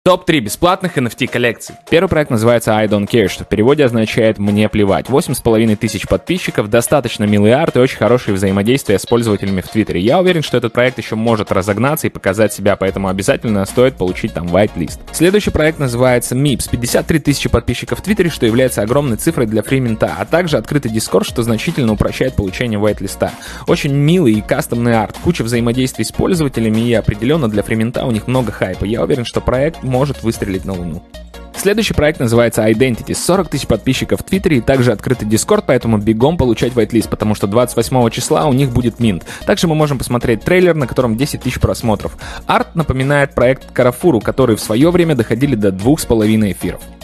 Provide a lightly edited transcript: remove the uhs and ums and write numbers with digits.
Топ-3 бесплатных NFT коллекций. Первый проект называется I Don't Care, что в переводе означает «мне плевать». 8,5 тысяч подписчиков, достаточно милый арт и очень хорошее взаимодействие с пользователями в Твиттере. Я уверен, что этот проект еще может разогнаться и показать себя, поэтому обязательно стоит получить там whitelist. Следующий проект называется MIPS. 53 тысячи подписчиков в Твиттере, что является огромной цифрой для фриминта, а также открытый Discord, что значительно упрощает получение whitelist. Очень милый и кастомный арт, куча взаимодействий с пользователями и определенно для фриминта у них много хайпа. Я уверен, что проект может выстрелить на Луну. Следующий проект называется Identity. 40 тысяч подписчиков в Твиттере и также открытый Discord, поэтому бегом получать whitelist, потому что 28 числа у них будет минт. Также мы можем посмотреть трейлер, на котором 10 тысяч просмотров. Арт напоминает проект Карафуру, которые в свое время доходили до 2,5 эфиров.